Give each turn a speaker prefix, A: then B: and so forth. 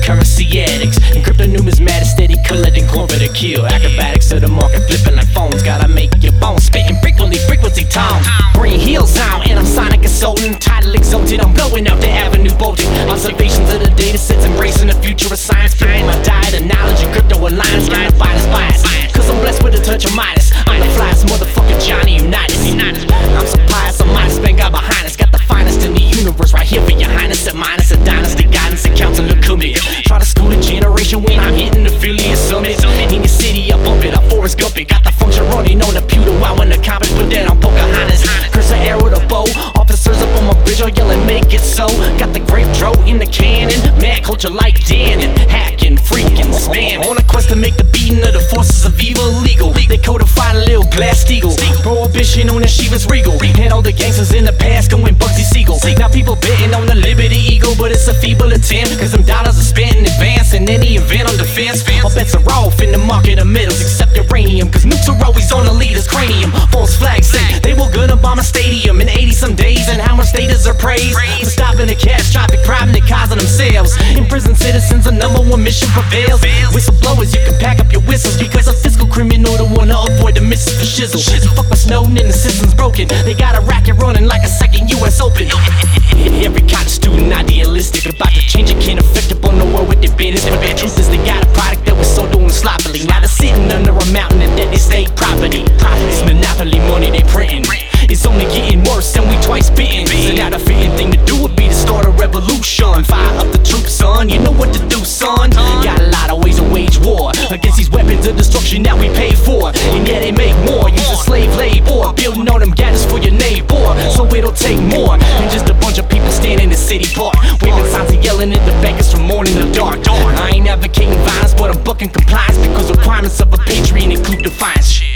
A: currency addicts, and crypto numismatics steady collecting corporate to kill. Acrobatics to the market, flipping like phones, gotta make your bones spitting frequency tone. Bring heels out, and I'm sonic assaulting, title exalted, I'm blowing out the avenue bolting. Observations of the data sets, embracing the future of science, fueling my diet of knowledge and crypto alliance, got to bias, cause I'm blessed with a touch of Midas. I'm the flyest motherfucker Johnny Unitas. I'm so pious, I'm minus, bang God behind us, got the finest in the universe right here for your highness. At minus a dynasty, guidance and counsel, look at me. Try to school a generation when I'm hitting the affiliate summit. In your city, I bump it, I Forrest Gump it. Got the function running on the pewter, I want to accomplish, put that on Pocahontas. Curse an arrow with a bow, officers up on my bridge all yelling, make it so. Got the grape dro in the cannon, mad culture like Dannon, hacking, freaking, spamming. On a quest to make the beating of the forces of evil illegal. They codified a little Glass-Steagall, prohibition on the Chivas Regal, and all the gangsters in the past going Bugsy Siegel. Now people betting on the Liberty Eagle, but it's a feeble attempt, cause them dollars are spent in advance. In any event on defense, all bets are off in the market of metals, except uranium, cause nukes are always on the leader's cranium. False flags say they were gonna bomb a stadium in 80 some days, and how much they deserve praise for stopping the catastrophic crime they causing themselves. Imprisoned citizens, the #1 mission prevails. Whistleblowers, you can pack up your whistles, because a fiscal criminal don't wanna avoid the misses for shizzle. Fuck with Snowden and the system's broken, they got a racket running like a second US Open. Every kind of student idealistic, about to change it, can't affect upon the world with their business. But the truth is they got a product that was sold doing sloppily. Now they're sitting under a mountain and that they state property. It's monopoly money they printing, it's only getting worse and we twice bitten. So now the fitting thing to do would be to start a revolution. Fire up the troops, son, you know what to do, son. Got a lot of ways to wage war against these weapons of destruction that we pay for, and yeah, they make more using slave labor, building on them gadgets for your neighbor. So it'll take more than just a bunch of people standing in the city park, waving signs and yelling at the bankers from morning to dark. I ain't advocating violence, but I'm bucking compliance, because requirements of a patriot include defiance.